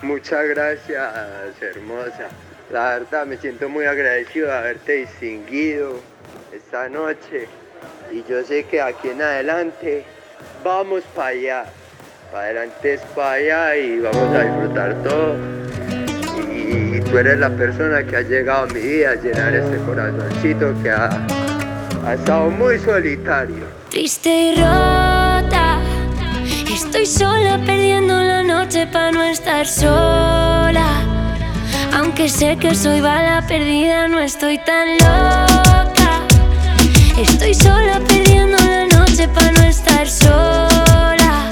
Muchas gracias, hermosa. La verdad me siento muy agradecido de haberte distinguido esta noche. Y yo sé que aquí en adelante vamos para allá. Para adelante es para allá y vamos a disfrutar todo. Y tú eres la persona que ha llegado a mi vida a llenar este corazoncito que ha estado muy solitario. Triste y rota, estoy sola perdiendo la noche para no estar sola. Aunque sé que soy bala perdida, no estoy tan loca. Estoy sola perdiendo la noche para no estar sola.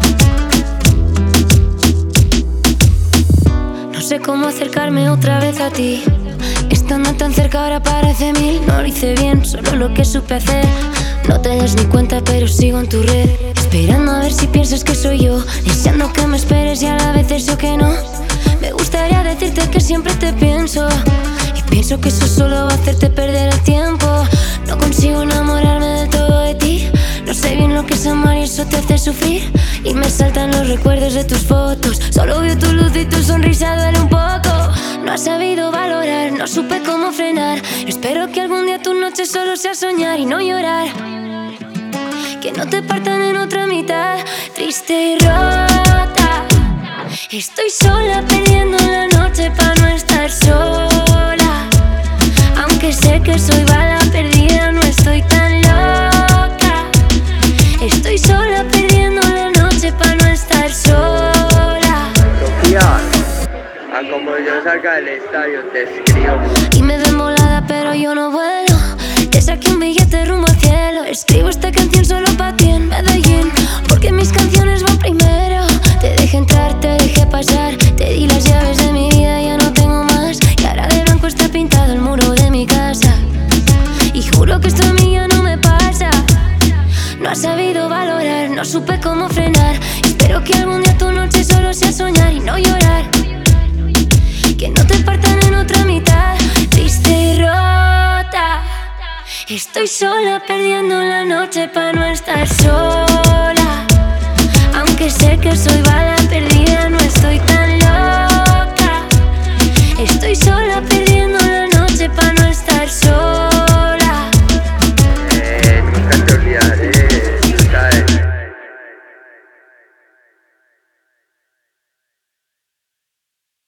No sé cómo acercarme otra vez a ti. Estando tan cerca ahora parece mil. No lo hice bien, solo lo que supe hacer. No te das ni cuenta pero sigo en tu red, esperando a ver si piensas que soy yo, deseando que me esperes y a la vez deseo que no. Me gustaría decirte que siempre te pienso y pienso que eso solo va a hacerte perder el tiempo. No consigo enamorarme del todo de ti. No sé bien lo que es amar y eso te hace sufrir. Y me saltan los recuerdos de tus fotos. Solo veo tu luz y tu sonrisa duele un poco. No has sabido valorar, no supe cómo frenar. Espero que algún día tu noche solo sea soñar y no llorar. Que no te partan en otra mitad. Triste y rota, estoy sola perdiendo la noche para no estar sola. Aunque sé que soy bala perdida, no estoy tan loca. Estoy sola perdiendo la noche para no estar sola. Sofía, a como yo salga del estadio te escribo. Y me ven volada pero yo no vuelo. Te saqué un billete rumbo al cielo. Escribo esta canción solo para ti en Medellín, porque mis canciones van primero. Te dejé entrar, te dejé pasar. Te di las llaves de mi vida, ya no tengo más. Y ahora de blanco está pintado el muro de mi casa. Y juro que esto a mí ya no me pasa. No has sabido valorar, no supe cómo frenar. Espero que algún día tu noche solo sea soñar y no llorar. Que no te partan en otra mitad. Triste y rota, estoy sola perdiendo la noche para no estar sola. Aunque sé que soy bala perdida, no estoy tan loca. Estoy sola perdida.